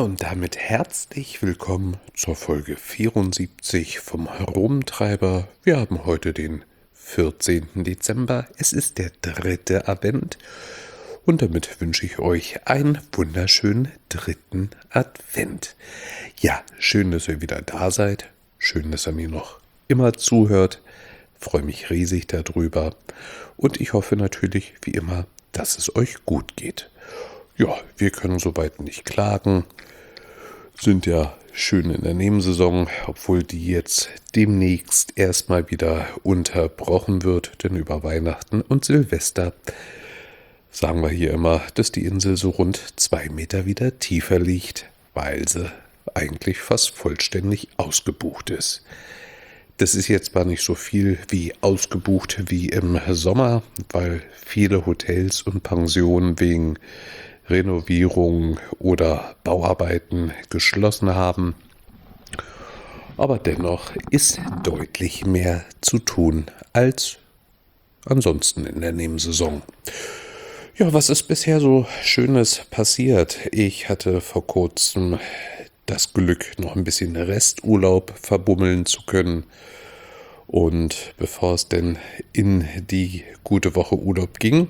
Und damit herzlich willkommen zur Folge 74 vom Rumtreiber. Wir haben heute den 14. Dezember. Es ist der 3. Advent. Und damit wünsche ich euch einen wunderschönen 3. Advent. Ja, schön, dass ihr wieder da seid. Schön, dass ihr mir noch immer zuhört. Freue mich riesig darüber. Und ich hoffe natürlich, wie immer, dass es euch gut geht. Ja, wir können soweit nicht klagen. Sind ja schön in der Nebensaison, obwohl die jetzt demnächst erstmal wieder unterbrochen wird, denn über Weihnachten und Silvester sagen wir hier immer, dass die Insel so rund 2 Meter wieder tiefer liegt, weil sie eigentlich fast vollständig ausgebucht ist. Das ist jetzt zwar nicht so viel wie ausgebucht wie im Sommer, weil viele Hotels und Pensionen wegen Renovierung oder Bauarbeiten geschlossen haben. Aber dennoch ist deutlich mehr zu tun als ansonsten in der Nebensaison. Ja, was ist bisher so Schönes passiert? Ich hatte vor kurzem das Glück, noch ein bisschen Resturlaub verbummeln zu können. Und bevor es denn in die gute Woche Urlaub ging,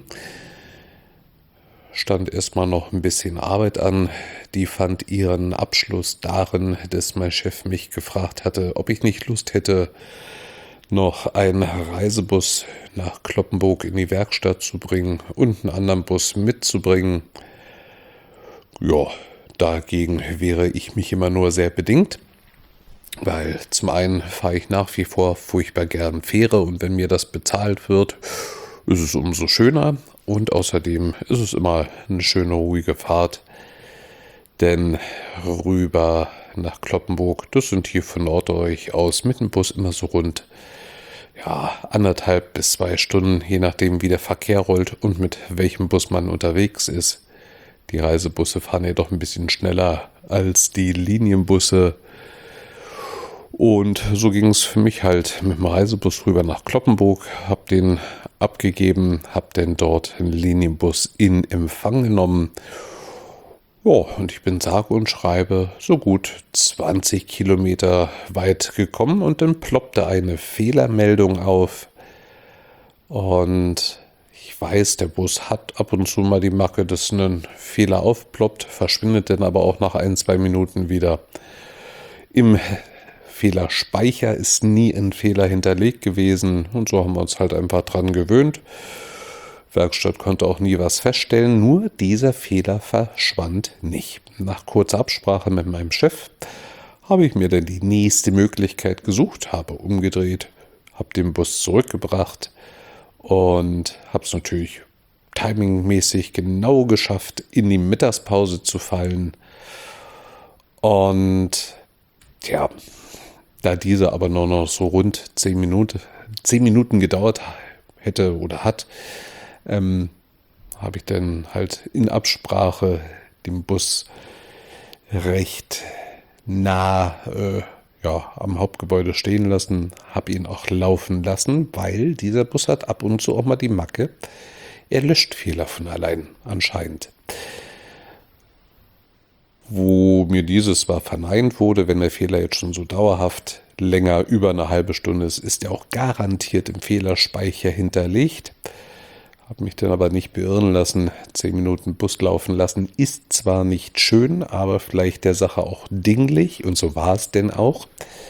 stand erstmal noch ein bisschen Arbeit an. Die fand ihren Abschluss darin, dass mein Chef mich gefragt hatte, ob ich nicht Lust hätte, noch einen Reisebus nach Cloppenburg in die Werkstatt zu bringen und einen anderen Bus mitzubringen. Ja, dagegen wehre ich mich immer nur sehr bedingt, weil zum einen fahre ich nach wie vor furchtbar gern Fähre und wenn mir das bezahlt wird, ist es umso schöner. Und außerdem ist es immer eine schöne, ruhige Fahrt, denn rüber nach Cloppenburg, das sind hier von Norddeutsch aus mit dem Bus immer so rund 1,5 bis 2 Stunden, je nachdem wie der Verkehr rollt und mit welchem Bus man unterwegs ist. Die Reisebusse fahren ja doch ein bisschen schneller als die Linienbusse. Und so ging es für mich halt mit dem Reisebus rüber nach Cloppenburg, habe den abgegeben, habe dann dort einen Linienbus in Empfang genommen. Ja, und ich bin sage und schreibe so gut 20 Kilometer weit gekommen und dann ploppte eine Fehlermeldung auf. Und ich weiß, der Bus hat ab und zu mal die Macke, dass ein Fehler aufploppt, verschwindet dann aber auch nach 1-2 Minuten wieder. Im Fehlerspeicher ist nie ein Fehler hinterlegt gewesen und so haben wir uns halt einfach dran gewöhnt. Werkstatt konnte auch nie was feststellen, nur dieser Fehler verschwand nicht. Nach kurzer Absprache mit meinem Chef habe ich mir dann die nächste Möglichkeit gesucht, habe umgedreht, habe den Bus zurückgebracht und habe es natürlich timingmäßig genau geschafft, in die Mittagspause zu fallen. Und ja, da diese aber nur noch so rund 10 Minuten gedauert hätte oder hat, habe ich dann halt in Absprache den Bus recht nah am Hauptgebäude stehen lassen, habe ihn auch laufen lassen, weil dieser Bus hat ab und zu auch mal die Macke, er löscht Fehler von allein anscheinend. Wo mir dieses zwar verneint wurde, wenn der Fehler jetzt schon so dauerhaft länger über eine halbe Stunde ist, ist er auch garantiert im Fehlerspeicher hinterlegt. Habe mich dann aber nicht beirren lassen, 10 Minuten Bus laufen lassen, ist zwar nicht schön, aber vielleicht der Sache auch dinglich und so war es denn auch.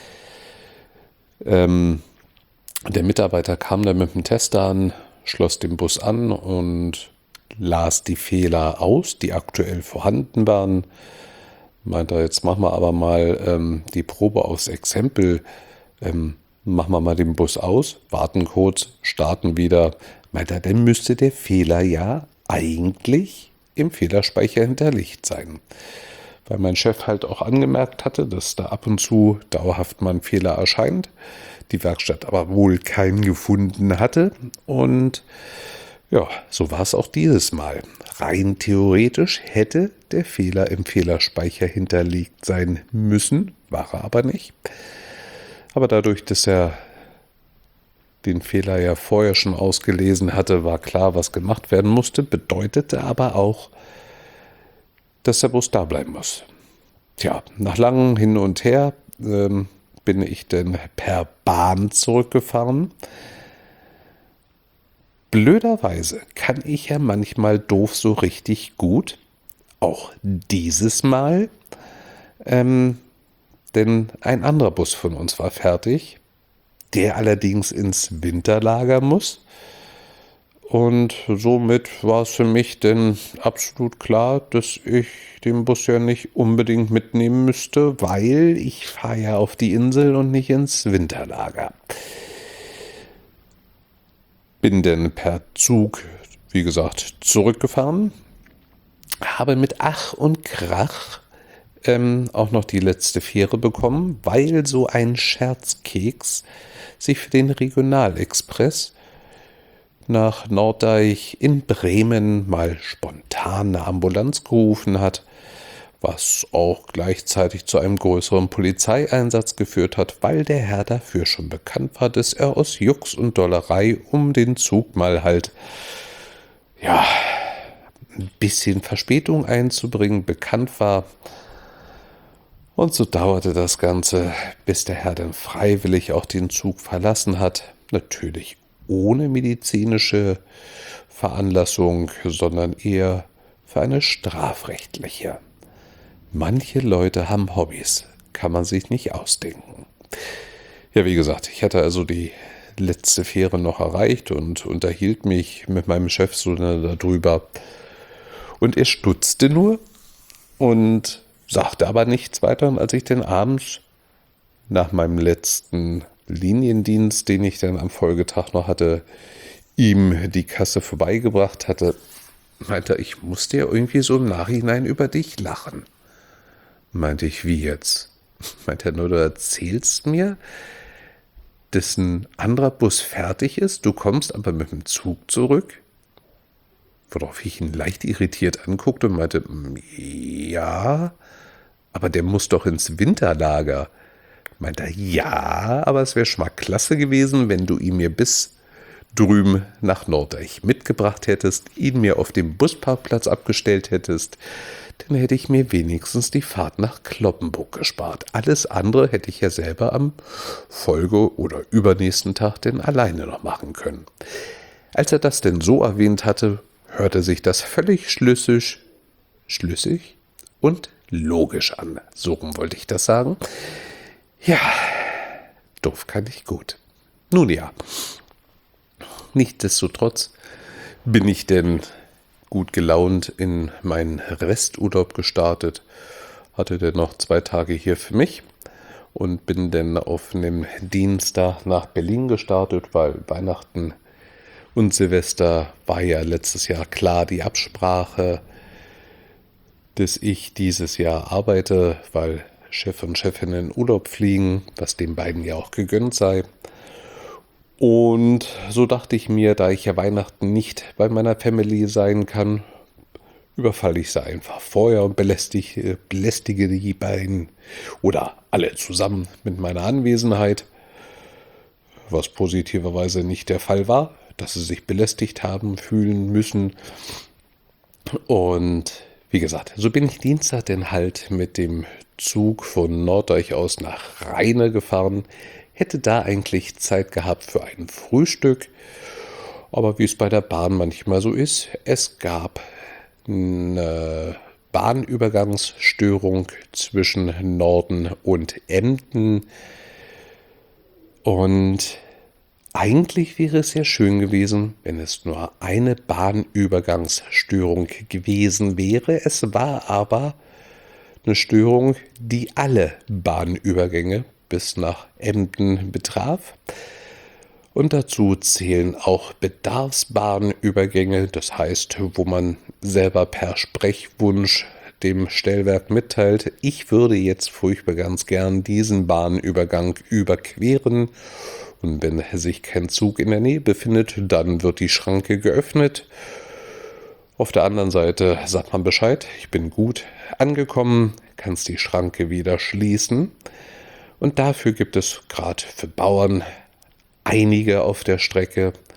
Der Mitarbeiter kam dann mit dem Tester an, schloss den Bus an und las die Fehler aus, die aktuell vorhanden waren. Meinte, jetzt machen wir aber mal die Probe aus Exempel. Machen wir mal den Bus aus, warten kurz, starten wieder. Meinte er, dann müsste der Fehler ja eigentlich im Fehlerspeicher hinterlegt sein. Weil mein Chef halt auch angemerkt hatte, dass da ab und zu dauerhaft mal ein Fehler erscheint. Die Werkstatt aber wohl keinen gefunden hatte. Und ja, so war es auch dieses Mal. Rein theoretisch hätte der Fehler im Fehlerspeicher hinterlegt sein müssen, war er aber nicht. Aber dadurch, dass er den Fehler ja vorher schon ausgelesen hatte, war klar, was gemacht werden musste, bedeutete aber auch, dass der Bus da bleiben muss. Tja, nach langem Hin und Her bin ich dann per Bahn zurückgefahren. Blöderweise kann ich ja manchmal doof so richtig gut. Auch dieses Mal. Denn ein anderer Bus von uns war fertig, der allerdings ins Winterlager muss. Und somit war es für mich denn absolut klar, dass ich den Bus ja nicht unbedingt mitnehmen müsste, weil ich fahre ja auf die Insel und nicht ins Winterlager. Bin denn per Zug, wie gesagt, zurückgefahren, habe mit Ach und Krach auch noch die letzte Fähre bekommen, weil so ein Scherzkeks sich für den Regionalexpress nach Norddeich in Bremen mal spontan eine Ambulanz gerufen hat, was auch gleichzeitig zu einem größeren Polizeieinsatz geführt hat, weil der Herr dafür schon bekannt war, dass er aus Jux und Dollerei um den Zug mal halt, ja, ein bisschen Verspätung einzubringen, bekannt war. Und so dauerte das Ganze, bis der Herr dann freiwillig auch den Zug verlassen hat. Natürlich ohne medizinische Veranlassung, sondern eher für eine strafrechtliche. Manche Leute haben Hobbys, kann man sich nicht ausdenken. Ja, wie gesagt, ich hatte also die letzte Fähre noch erreicht und unterhielt mich mit meinem Chef so darüber. Und er stutzte nur und sagte aber nichts weiter. Und als ich dann abends nach meinem letzten Liniendienst, den ich dann am Folgetag noch hatte, ihm die Kasse vorbeigebracht hatte, meinte er, ich musste ja irgendwie so im Nachhinein über dich lachen. Meinte ich, wie jetzt? Meinte er nur, du erzählst mir, dass ein anderer Bus fertig ist, du kommst aber mit dem Zug zurück? Worauf ich ihn leicht irritiert anguckte und meinte, ja, aber der muss doch ins Winterlager. Meinte er, ja, aber es wäre schon mal klasse gewesen, wenn du ihn mir bis drüben nach Norddeich mitgebracht hättest, ihn mir auf dem Busparkplatz abgestellt hättest, dann hätte ich mir wenigstens die Fahrt nach Cloppenburg gespart. Alles andere hätte ich ja selber am Folge- oder übernächsten Tag denn alleine noch machen können. Als er das denn so erwähnt hatte, hörte sich das völlig schlüssig und logisch an. So rum wollte ich das sagen. Ja, doof kann ich gut. Nun ja, nichtsdestotrotz bin ich denn gut gelaunt in meinen Resturlaub gestartet, hatte dann noch 2 Tage hier für mich und bin dann auf einem Dienstag nach Berlin gestartet, weil Weihnachten und Silvester war ja letztes Jahr klar die Absprache, dass ich dieses Jahr arbeite, weil Chef und Chefin in Urlaub fliegen, was den beiden ja auch gegönnt sei. Und so dachte ich mir, da ich ja Weihnachten nicht bei meiner Family sein kann, überfalle ich sie einfach vorher und belästige die beiden oder alle zusammen mit meiner Anwesenheit, was positiverweise nicht der Fall war, dass sie sich belästigt haben, fühlen müssen. Und wie gesagt, so bin ich Dienstag dann halt mit dem Zug von Norddeich aus nach Rheine gefahren, hätte da eigentlich Zeit gehabt für ein Frühstück, aber wie es bei der Bahn manchmal so ist, es gab eine Bahnübergangsstörung zwischen Norden und Emden und eigentlich wäre es ja schön gewesen, wenn es nur eine Bahnübergangsstörung gewesen wäre. Es war aber eine Störung, die alle Bahnübergänge bis nach Emden betraf. Und dazu zählen auch Bedarfsbahnübergänge, das heißt, wo man selber per Sprechwunsch dem Stellwerk mitteilt, ich würde jetzt furchtbar ganz gern diesen Bahnübergang überqueren. Und wenn sich kein Zug in der Nähe befindet, dann wird die Schranke geöffnet. Auf der anderen Seite sagt man Bescheid, ich bin gut angekommen, kannst die Schranke wieder schließen. Und dafür gibt es gerade für Bauern einige auf der Strecke.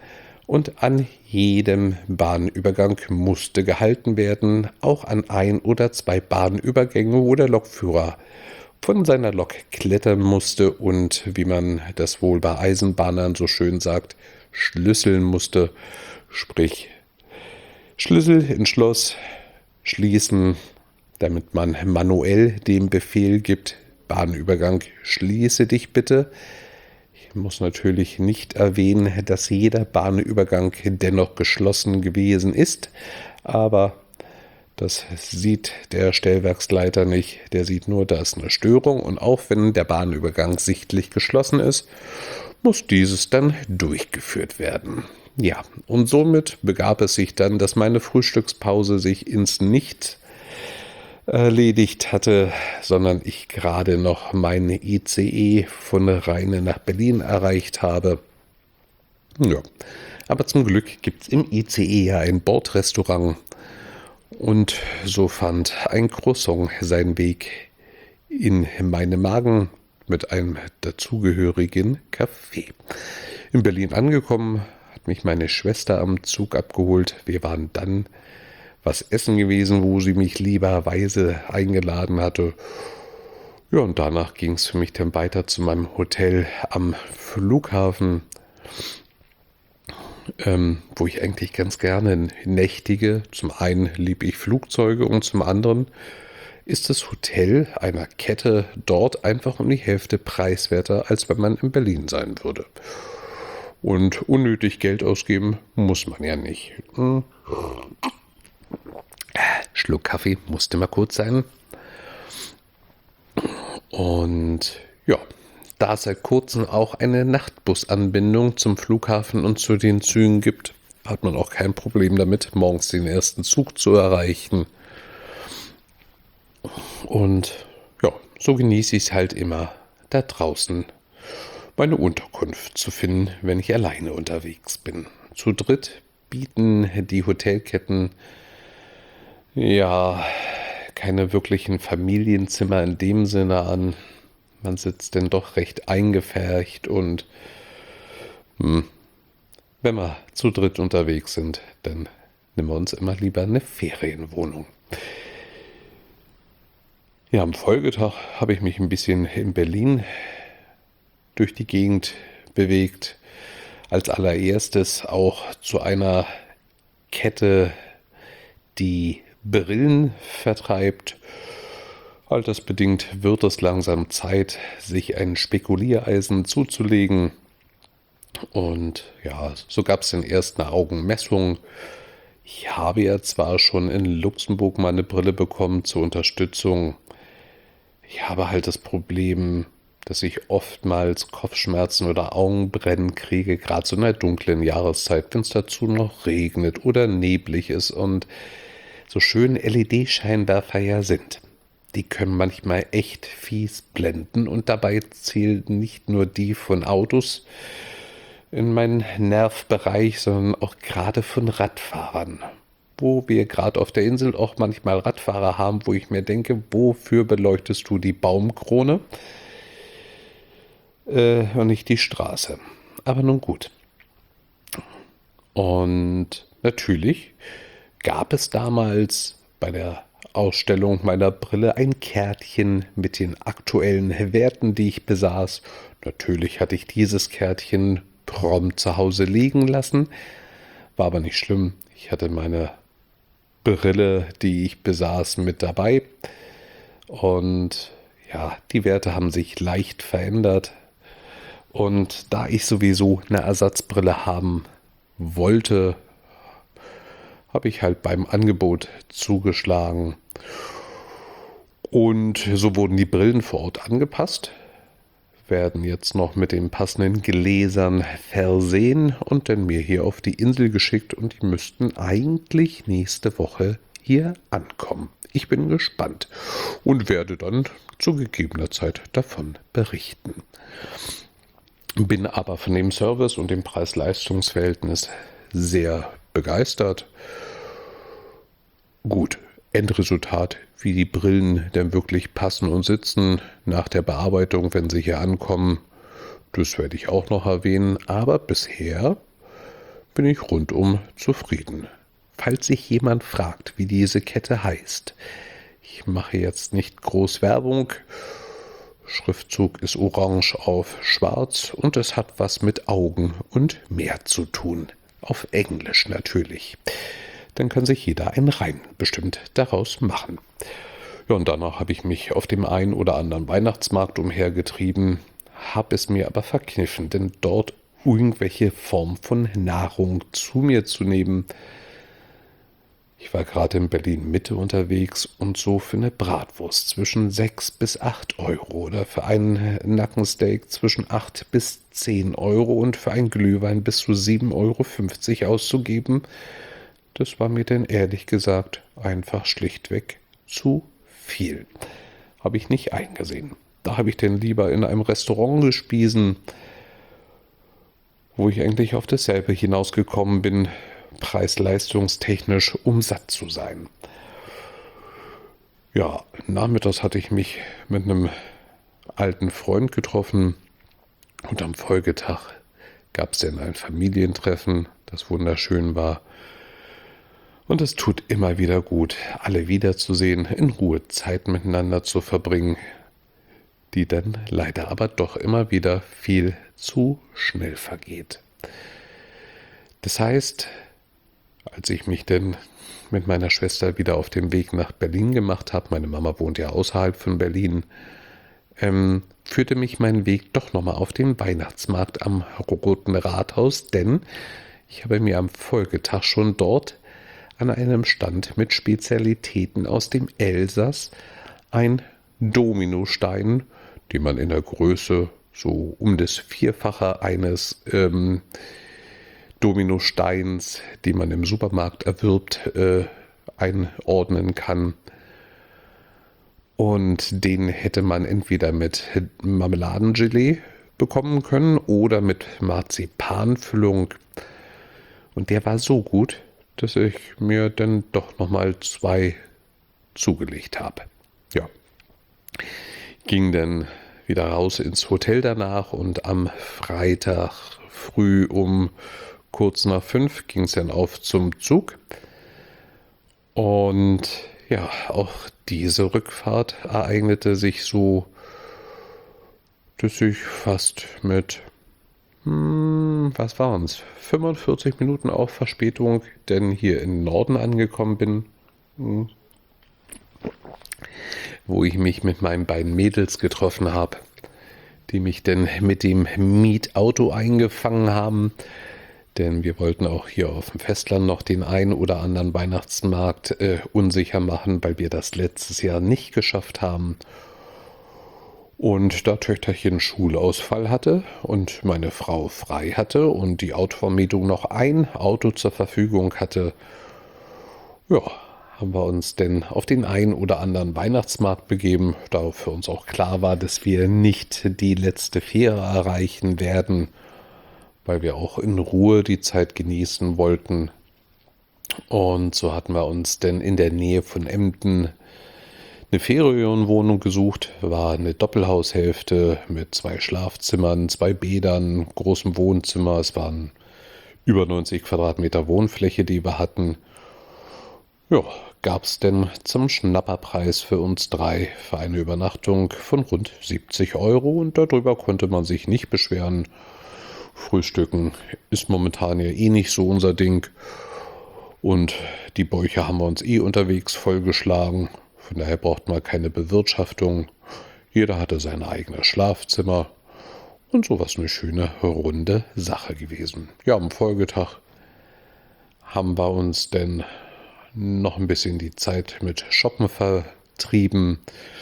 Und an jedem Bahnübergang musste gehalten werden, auch an 1 oder 2 Bahnübergänge, wo der Lokführer von seiner Lok klettern musste und, wie man das wohl bei Eisenbahnern so schön sagt, schlüsseln musste, sprich Schlüssel ins Schloss schließen, damit man manuell den Befehl gibt: Bahnübergang, schließe dich bitte. Ich muss natürlich nicht erwähnen, dass jeder Bahnübergang dennoch geschlossen gewesen ist, aber das sieht der Stellwerksleiter nicht. Der sieht nur, da ist eine Störung, und auch wenn der Bahnübergang sichtlich geschlossen ist, muss dieses dann durchgeführt werden. Ja, und somit begab es sich dann, dass meine Frühstückspause sich ins Nichts erledigt hatte, sondern ich gerade noch meine ICE von Rheine nach Berlin erreicht habe. Ja, aber zum Glück gibt es im ICE ja ein Bordrestaurant, und so fand ein Croissant seinen Weg in meinen Magen mit einem dazugehörigen Kaffee. In Berlin angekommen, hat mich meine Schwester am Zug abgeholt. Wir waren dann was essen gewesen, wo sie mich lieberweise eingeladen hatte. Ja, und danach ging es für mich dann weiter zu meinem Hotel am Flughafen, wo ich eigentlich ganz gerne nächtige. Zum einen liebe ich Flugzeuge und zum anderen ist das Hotel einer Kette dort einfach um die Hälfte preiswerter, als wenn man in Berlin sein würde. Und unnötig Geld ausgeben muss man ja nicht. Schluck Kaffee musste mal kurz sein. Und ja, da es seit kurzem auch eine Nachtbusanbindung zum Flughafen und zu den Zügen gibt, hat man auch kein Problem damit, morgens den ersten Zug zu erreichen. Und ja, so genieße ich es halt immer, da draußen meine Unterkunft zu finden, wenn ich alleine unterwegs bin. Zu dritt bieten die Hotelketten ja keine wirklichen Familienzimmer in dem Sinne an. Man sitzt denn doch recht eingepfercht, und wenn wir zu dritt unterwegs sind, dann nehmen wir uns immer lieber eine Ferienwohnung. Ja, am Folgetag habe ich mich ein bisschen in Berlin durch die Gegend bewegt. Als allererstes auch zu einer Kette, die Brillen vertreibt. Altersbedingt wird es langsam Zeit, sich ein Spekuliereisen zuzulegen. Und ja, so gab es den ersten Augenmessungen. Ich habe ja zwar schon in Luxemburg mal eine Brille bekommen zur Unterstützung. Ich habe halt das Problem, dass ich oftmals Kopfschmerzen oder Augenbrennen kriege, gerade so in der dunklen Jahreszeit, wenn es dazu noch regnet oder neblig ist und so schön LED-Scheinwerfer ja sind. Die können manchmal echt fies blenden, und dabei zählen nicht nur die von Autos in meinen Nervbereich, sondern auch gerade von Radfahrern. Wo wir gerade auf der Insel auch manchmal Radfahrer haben, wo ich mir denke, wofür beleuchtest du die Baumkrone und nicht die Straße? Aber nun gut. Und natürlich gab es damals bei der Ausstellung meiner Brille ein Kärtchen mit den aktuellen Werten, die ich besaß. Natürlich hatte ich dieses Kärtchen prompt zu Hause liegen lassen, war aber nicht schlimm. Ich hatte meine Brille, die ich besaß, mit dabei, und ja, die Werte haben sich leicht verändert, und da ich sowieso eine Ersatzbrille haben wollte, habe ich halt beim Angebot zugeschlagen, und so wurden die Brillen vor Ort angepasst, werden jetzt noch mit den passenden Gläsern versehen und dann mir hier auf die Insel geschickt, und die müssten eigentlich nächste Woche hier ankommen. Ich bin gespannt und werde dann zu gegebener Zeit davon berichten. Bin aber von dem Service und dem Preis-Leistungs-Verhältnis sehr begeistert. Gut, Endresultat, wie die Brillen denn wirklich passen und sitzen nach der Bearbeitung, wenn sie hier ankommen, das werde ich auch noch erwähnen. Aber bisher, bin ich rundum zufrieden. Falls sich jemand fragt, wie diese Kette heißt, ich mache jetzt nicht groß Werbung. Schriftzug ist orange auf schwarz und es hat was mit Augen und Meer zu tun. Auf Englisch natürlich. Dann kann sich jeder einen Reim bestimmt daraus machen. Ja, und danach habe ich mich auf dem einen oder anderen Weihnachtsmarkt umhergetrieben, habe es mir aber verkniffen, denn dort irgendwelche Form von Nahrung zu mir zu nehmen. Ich war gerade in Berlin-Mitte unterwegs und so für eine Bratwurst zwischen 6 bis 8 Euro oder für einen Nackensteak zwischen 8 bis 10 Euro und für einen Glühwein bis zu 7,50 Euro auszugeben, das war mir denn ehrlich gesagt einfach schlichtweg zu viel. Habe ich nicht eingesehen. Da habe ich denn lieber in einem Restaurant gespiesen, wo ich eigentlich auf dasselbe hinausgekommen bin, preis-leistungstechnisch, um satt zu sein. Ja, nachmittags hatte ich mich mit einem alten Freund getroffen und am Folgetag gab es dann ein Familientreffen, das wunderschön war. Und es tut immer wieder gut, alle wiederzusehen, in Ruhe Zeit miteinander zu verbringen, die dann leider aber doch immer wieder viel zu schnell vergeht. Das heißt, als ich mich denn mit meiner Schwester wieder auf den Weg nach Berlin gemacht habe, meine Mama wohnt ja außerhalb von Berlin, führte mich mein Weg doch nochmal auf den Weihnachtsmarkt am Roten Rathaus, denn ich habe mir am Folgetag schon dort an einem Stand mit Spezialitäten aus dem Elsass ein Dominostein, den man in der Größe so um das Vierfache eines Dominosteins, die man im Supermarkt erwirbt, einordnen kann. Und den hätte man entweder mit Marmeladengelee bekommen können oder mit Marzipanfüllung. Und der war so gut, dass ich mir dann doch nochmal 2 zugelegt habe. Ja, ging dann wieder raus ins Hotel danach und am Freitag früh um kurz nach 5 ging es dann auf zum Zug. Und ja, auch diese Rückfahrt ereignete sich so, dass ich fast mit, was waren es, 45 Minuten auf Verspätung, denn hier im Norden angekommen bin, wo ich mich mit meinen beiden Mädels getroffen habe, die mich dann mit dem Mietauto eingefangen haben. Denn wir wollten auch hier auf dem Festland noch den einen oder anderen Weihnachtsmarkt unsicher machen, weil wir das letztes Jahr nicht geschafft haben. Und da Töchterchen Schulausfall hatte und meine Frau frei hatte und die Autovermietung noch ein Auto zur Verfügung hatte, ja, haben wir uns denn auf den einen oder anderen Weihnachtsmarkt begeben, da für uns auch klar war, dass wir nicht die letzte Fähre erreichen werden, weil wir auch in Ruhe die Zeit genießen wollten. Und so hatten wir uns denn in der Nähe von Emden eine Ferienwohnung gesucht. War eine Doppelhaushälfte mit 2 Schlafzimmern, 2 Bädern, großem Wohnzimmer. Es waren über 90 Quadratmeter Wohnfläche, die wir hatten. Ja, gab es denn zum Schnapperpreis für uns 3 für eine Übernachtung von rund 70 Euro und darüber konnte man sich nicht beschweren. Frühstücken ist momentan ja eh nicht so unser Ding und die Bäuche haben wir uns eh unterwegs vollgeschlagen. Von daher braucht man keine Bewirtschaftung. Jeder hatte sein eigenes Schlafzimmer und sowas eine schöne, runde Sache gewesen. Ja, am Folgetag haben wir uns denn noch ein bisschen die Zeit mit Shoppen vertrieben.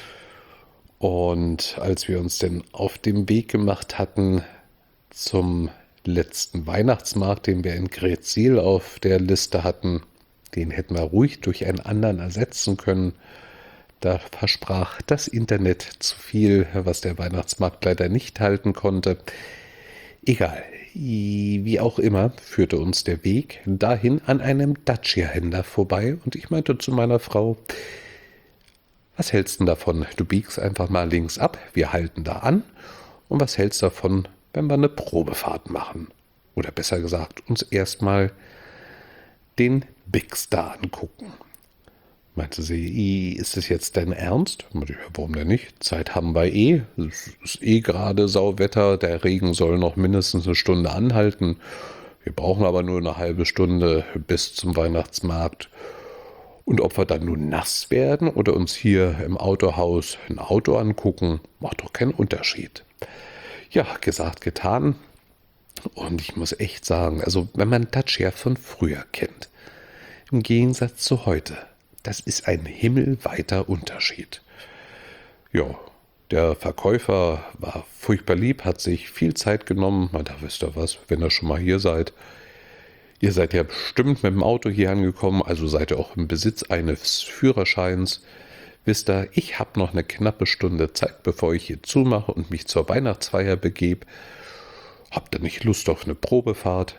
Und als wir uns denn auf den Weg gemacht hatten zum letzten Weihnachtsmarkt, den wir in Greetsiel auf der Liste hatten, den hätten wir ruhig durch einen anderen ersetzen können. Da versprach das Internet zu viel, was der Weihnachtsmarkt leider nicht halten konnte. Egal, wie auch immer, führte uns der Weg dahin an einem Dacia-Händler vorbei und ich meinte zu meiner Frau, was hältst du davon? Du biegst einfach mal links ab, wir halten da an und was hältst du davon, wenn wir eine Probefahrt machen? oder besser gesagt, uns erstmal den Big Star angucken. Meinte sie, ist es jetzt dein Ernst? Meinte ich, ja, warum denn nicht? Zeit haben wir eh. Es ist eh gerade Sauwetter. Der Regen soll noch mindestens eine Stunde anhalten. Wir brauchen aber nur eine halbe Stunde bis zum Weihnachtsmarkt. Und ob wir dann nun nass werden oder uns hier im Autohaus ein Auto angucken, macht doch keinen Unterschied. Ja, gesagt, getan. Und ich muss echt sagen, also wenn man Dacia von früher kennt, im Gegensatz zu heute, das ist ein himmelweiter Unterschied. Ja, der Verkäufer war furchtbar lieb, hat sich viel Zeit genommen. Da wisst ihr was, wenn ihr schon mal hier seid. Ihr seid ja bestimmt mit dem Auto hier angekommen, also seid ihr auch im Besitz eines Führerscheins. Wisst ihr, ich habe noch eine knappe Stunde Zeit, bevor ich hier zumache und mich zur Weihnachtsfeier begebe. Habt ihr nicht Lust auf eine Probefahrt?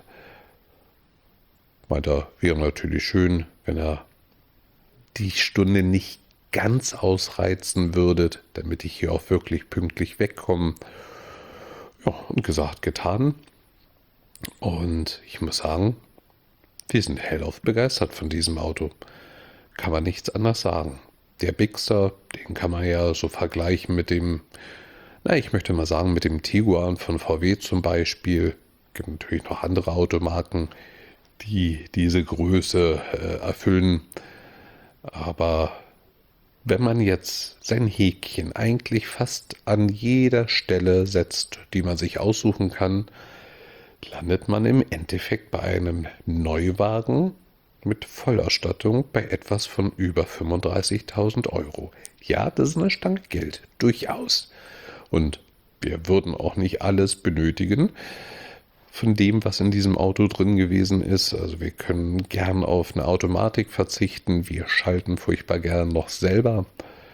Meint er, wäre natürlich schön, wenn er die Stunde nicht ganz ausreizen würdet, damit ich hier auch wirklich pünktlich wegkomme. Ja, und gesagt, getan. Und ich muss sagen, wir sind hellauf begeistert von diesem Auto. Kann man nichts anderes sagen. Der Bigster, den kann man ja so vergleichen mit dem, ich möchte mal sagen, mit dem Tiguan von VW zum Beispiel. Es gibt natürlich noch andere Automarken, die diese Größe erfüllen. Aber wenn man jetzt sein Häkchen eigentlich fast an jeder Stelle setzt, die man sich aussuchen kann, landet man im Endeffekt bei einem Neuwagen mit Vollausstattung bei etwas von über 35.000 Euro. Ja, das ist eine Stange Geld, durchaus. Und wir würden auch nicht alles benötigen von dem, was in diesem Auto drin gewesen ist. Also wir können gern auf eine Automatik verzichten. Wir schalten furchtbar gern noch selber.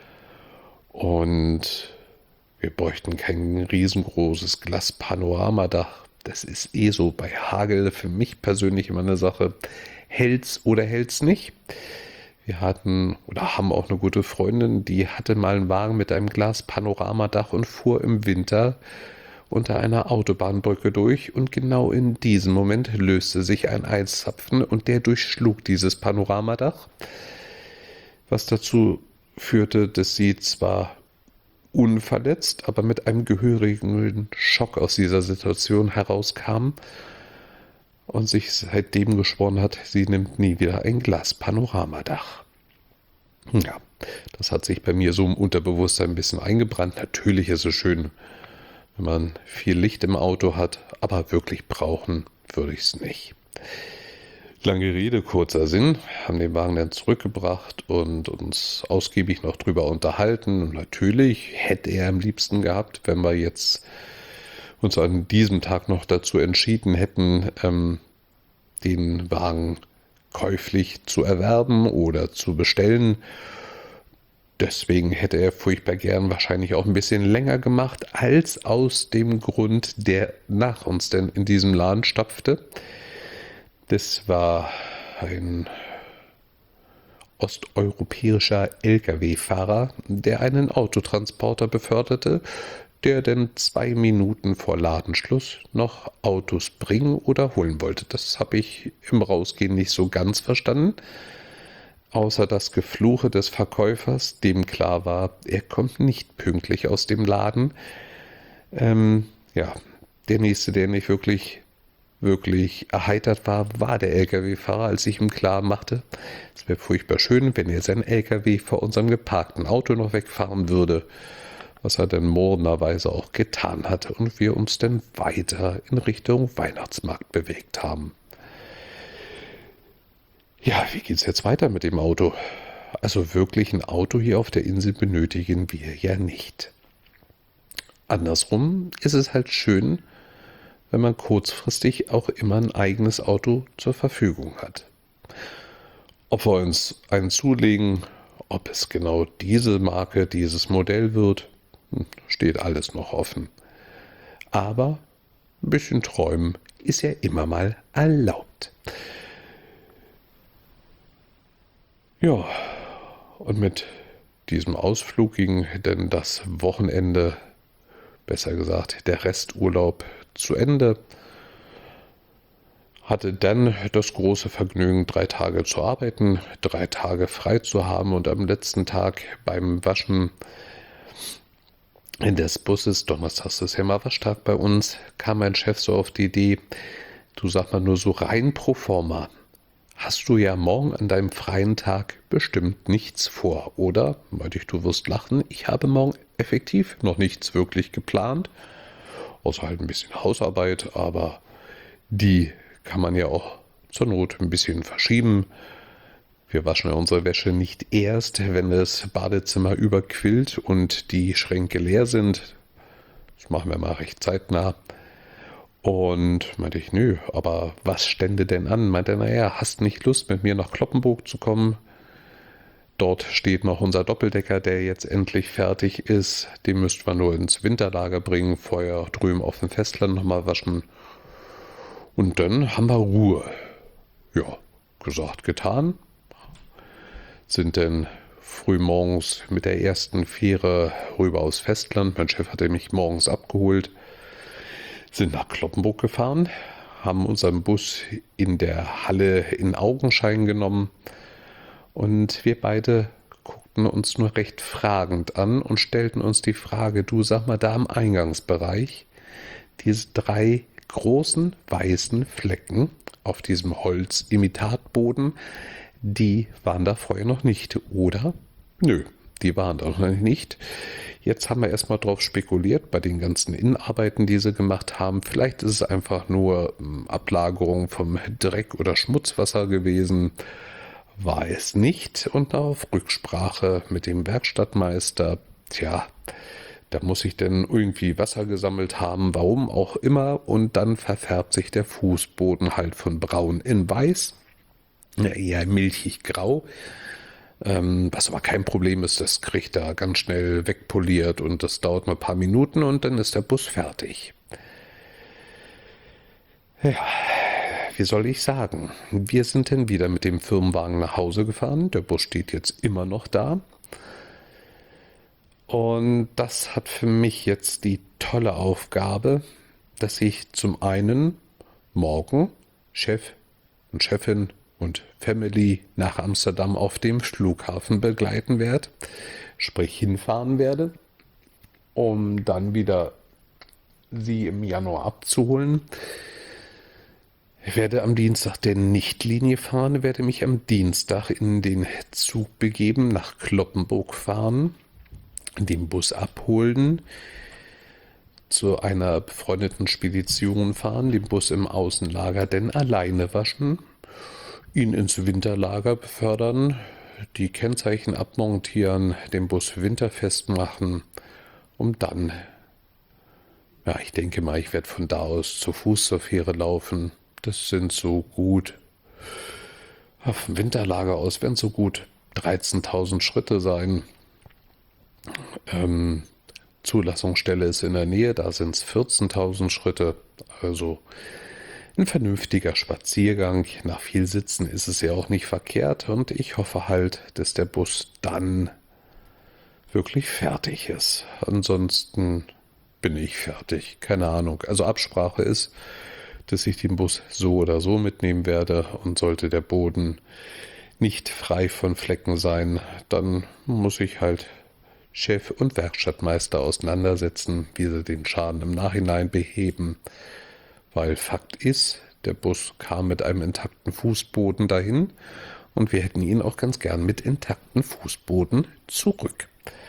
Und wir bräuchten kein riesengroßes Glaspanoramadach. Das ist eh so bei Hagel für mich persönlich immer eine Sache. Hält's oder hält's nicht? Wir hatten oder haben auch eine gute Freundin, die hatte mal einen Wagen mit einem Glaspanoramadach und fuhr im Winter unter einer Autobahnbrücke durch, und genau in diesem Moment löste sich ein Eiszapfen und der durchschlug dieses Panoramadach, was dazu führte, dass sie zwar unverletzt, aber mit einem gehörigen Schock aus dieser Situation herauskam und sich seitdem geschworen hat, sie nimmt nie wieder ein Glaspanoramadach. Ja, das hat sich bei mir so im Unterbewusstsein ein bisschen eingebrannt. Natürlich ist es schön, wenn man viel Licht im Auto hat, aber wirklich brauchen würde ich es nicht. Lange Rede, kurzer Sinn, haben den Wagen dann zurückgebracht und uns ausgiebig noch drüber unterhalten. Und natürlich hätte er am liebsten gehabt, wenn wir jetzt uns an diesem Tag noch dazu entschieden hätten, den Wagen käuflich zu erwerben oder zu bestellen. Deswegen hätte er furchtbar gern wahrscheinlich auch ein bisschen länger gemacht, als aus dem Grund, der nach uns denn in diesem Laden stapfte. Das war ein osteuropäischer Lkw-Fahrer, der einen Autotransporter beförderte, der denn 2 Minuten vor Ladenschluss noch Autos bringen oder holen wollte. Das habe ich im Rausgehen nicht so ganz verstanden. Außer das Gefluche des Verkäufers, dem klar war, er kommt nicht pünktlich aus dem Laden. Ja, der nächste, der nicht wirklich erheitert war der Lkw-Fahrer, als ich ihm klar machte, es wäre furchtbar schön, wenn er sein Lkw vor unserem geparkten Auto noch wegfahren würde, was er dann murrenderweise auch getan hatte und wir uns dann weiter in Richtung Weihnachtsmarkt bewegt haben. Ja, wie geht's jetzt weiter mit dem Auto? Also wirklich ein Auto hier auf der Insel benötigen wir ja nicht. Andersrum ist es halt schön, wenn man kurzfristig auch immer ein eigenes Auto zur Verfügung hat. Ob wir uns einen zulegen, ob es genau diese Marke, dieses Modell wird, steht alles noch offen. Aber ein bisschen träumen ist ja immer mal erlaubt. Ja, und mit diesem Ausflug ging dann das Wochenende, besser gesagt der Resturlaub, zu Ende. Hatte dann das große Vergnügen, 3 Tage zu arbeiten, 3 Tage frei zu haben und am letzten Tag beim Waschen des Busses, donnerstags ist ja mal Waschtag bei uns, kam mein Chef so auf die Idee, du sag mal nur so rein pro forma, hast du ja morgen an deinem freien Tag bestimmt nichts vor, oder? Meinte ich, du wirst lachen, ich habe morgen effektiv noch nichts wirklich geplant, außer halt ein bisschen Hausarbeit, aber die kann man ja auch zur Not ein bisschen verschieben. Wir waschen ja unsere Wäsche nicht erst, wenn das Badezimmer überquillt und die Schränke leer sind. Das machen wir mal recht zeitnah. Und meinte ich, nö, aber was stände denn an? Meinte er, naja, hast nicht Lust, mit mir nach Cloppenburg zu kommen? Dort steht noch unser Doppeldecker, der jetzt endlich fertig ist. Den müssten wir nur ins Winterlager bringen, vorher drüben auf dem Festland nochmal waschen. Und dann haben wir Ruhe. Ja, gesagt, getan. Sind dann frühmorgens mit der ersten Fähre rüber aufs Festland. Mein Chef hatte mich morgens abgeholt. Sind nach Cloppenburg gefahren, haben unseren Bus in der Halle in Augenschein genommen. Und wir beide guckten uns nur recht fragend an und stellten uns die Frage, du sag mal, da im Eingangsbereich, diese 3 großen weißen Flecken auf diesem Holzimitatboden, die waren da vorher noch nicht, oder? Nö, die waren da noch nicht. Jetzt haben wir erstmal drauf spekuliert, bei den ganzen Innenarbeiten, die sie gemacht haben. Vielleicht ist es einfach nur Ablagerung vom Dreck oder Schmutzwasser gewesen. War es nicht. Und auf Rücksprache mit dem Werkstattmeister, tja, da muss ich denn irgendwie Wasser gesammelt haben, warum auch immer. Und dann verfärbt sich der Fußboden halt von braun in weiß, eher milchig grau. Was aber kein Problem ist, das kriegt er ganz schnell wegpoliert und das dauert mal ein paar Minuten und dann ist der Bus fertig. Ja, wie soll ich sagen? Wir sind dann wieder mit dem Firmenwagen nach Hause gefahren. Der Bus steht jetzt immer noch da. Und das hat für mich jetzt die tolle Aufgabe, dass ich zum einen morgen Chef und Chefin und Family nach Amsterdam auf dem Flughafen begleiten werde, sprich hinfahren werde, um dann wieder sie im Januar abzuholen. Ich werde am Dienstag der Nichtlinie fahren, werde mich am Dienstag in den Zug begeben, nach Cloppenburg fahren, den Bus abholen, zu einer befreundeten Spedition fahren, den Bus im Außenlager denn alleine waschen, ihn ins Winterlager befördern, die Kennzeichen abmontieren, den Bus winterfest machen, um dann, ja, ich denke mal, ich werde von da aus zu Fuß zur Fähre laufen. Das sind so gut, vom Winterlager aus werden so gut 13.000 Schritte sein. Zulassungsstelle ist in der Nähe, da sind es 14.000 Schritte, also ein vernünftiger Spaziergang. Nach viel Sitzen ist es ja auch nicht verkehrt und ich hoffe halt, dass der Bus dann wirklich fertig ist. Ansonsten bin ich fertig, keine Ahnung. Also Absprache ist, dass ich den Bus so oder so mitnehmen werde und sollte der Boden nicht frei von Flecken sein, dann muss ich halt Chef und Werkstattmeister auseinandersetzen, wie sie den Schaden im Nachhinein beheben. Weil Fakt ist, der Bus kam mit einem intakten Fußboden dahin und wir hätten ihn auch ganz gern mit intakten Fußboden zurück.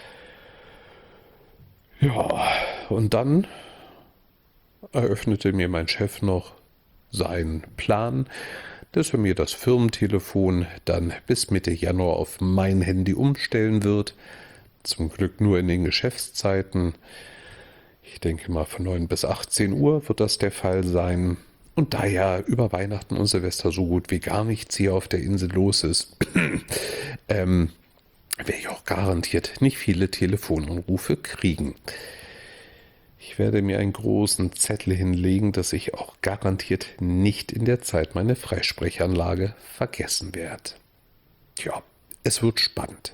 Ja, und dann eröffnete mir mein Chef noch seinen Plan, dass er mir das Firmentelefon dann bis Mitte Januar auf mein Handy umstellen wird. Zum Glück nur in den Geschäftszeiten. Ich denke mal von 9 bis 18 Uhr wird das der Fall sein. Und da ja über Weihnachten und Silvester so gut wie gar nichts hier auf der Insel los ist, werde ich auch garantiert nicht viele Telefonanrufe kriegen. Ich werde mir einen großen Zettel hinlegen, dass ich auch garantiert nicht in der Zeit meine Freisprechanlage vergessen werde. Tja, es wird spannend.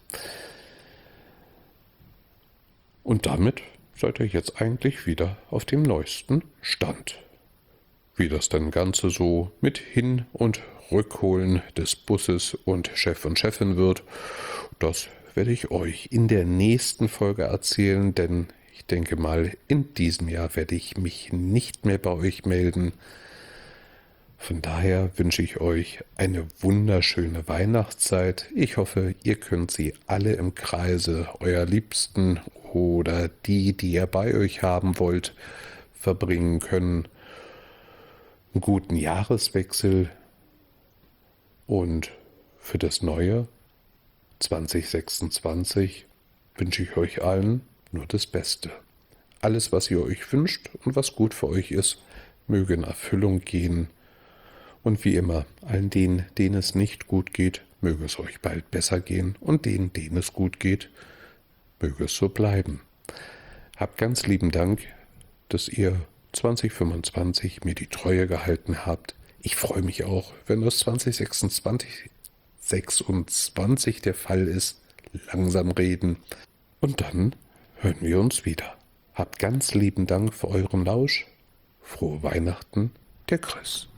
Und damit seid ihr jetzt eigentlich wieder auf dem neuesten Stand. wie das dann Ganze so mit Hin- und Rückholen des Busses und Chef und Chefin wird, das werde ich euch in der nächsten Folge erzählen, denn ich denke mal, in diesem Jahr werde ich mich nicht mehr bei euch melden. Von daher wünsche ich euch eine wunderschöne Weihnachtszeit. Ich hoffe, ihr könnt sie alle im Kreise eurer Liebsten oder die ihr bei euch haben wollt, verbringen können. Einen guten Jahreswechsel und für das neue 2026 wünsche ich euch allen nur das Beste. Alles, was ihr euch wünscht und was gut für euch ist, möge in Erfüllung gehen. Und wie immer, allen denen es nicht gut geht, möge es euch bald besser gehen und denen es gut geht, möge es so bleiben. Habt ganz lieben Dank, dass ihr 2025 mir die Treue gehalten habt. Ich freue mich auch, wenn das 2026 der Fall ist. Langsam reden. Und dann hören wir uns wieder. Habt ganz lieben Dank für euren Lausch. Frohe Weihnachten, der Chris.